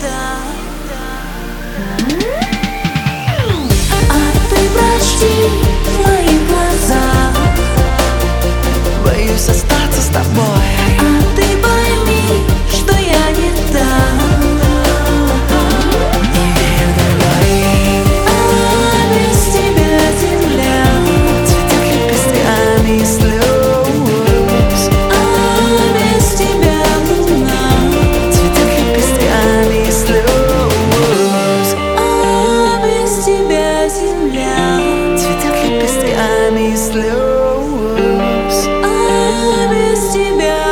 А ты прости в моих глазах, боюсь остаться с тобой. а ты пойми, что я не та. Не верю другой. А без тебя земля Цветет лепестками слез. а без тебя луна Цветет лепестками слез. а без тебя земля Цветет лепестками слез. а без тебя